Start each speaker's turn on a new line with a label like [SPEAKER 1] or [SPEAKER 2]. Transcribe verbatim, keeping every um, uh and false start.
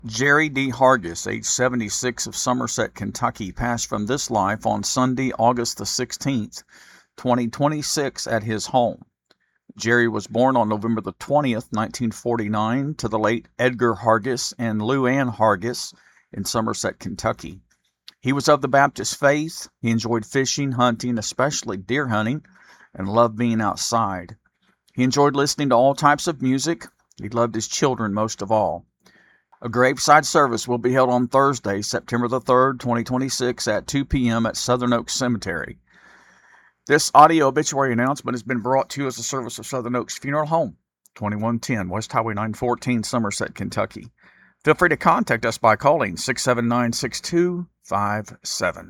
[SPEAKER 1] Jerry D. Hargis, age seventy-six, of Somerset, Kentucky, passed from this life on Sunday, August the sixteenth, twenty twenty-six, at his home. Jerry was born on November the twentieth, nineteen forty-nine, to the late Edgar Hargis and Lou Ann Hargis in Somerset, Kentucky. He was of the Baptist faith. He enjoyed fishing, hunting, especially deer hunting, and loved being outside. He enjoyed listening to all types of music. He loved his children most of all. A graveside service will be held on Thursday, September the third, twenty twenty-six, at two p.m. at Southern Oaks Cemetery. This audio obituary announcement has been brought to you as a service of Southern Oaks Funeral Home, twenty-one ten West Highway nine fourteen, Somerset, Kentucky. Feel free to contact us by calling six seven nine, six two five seven.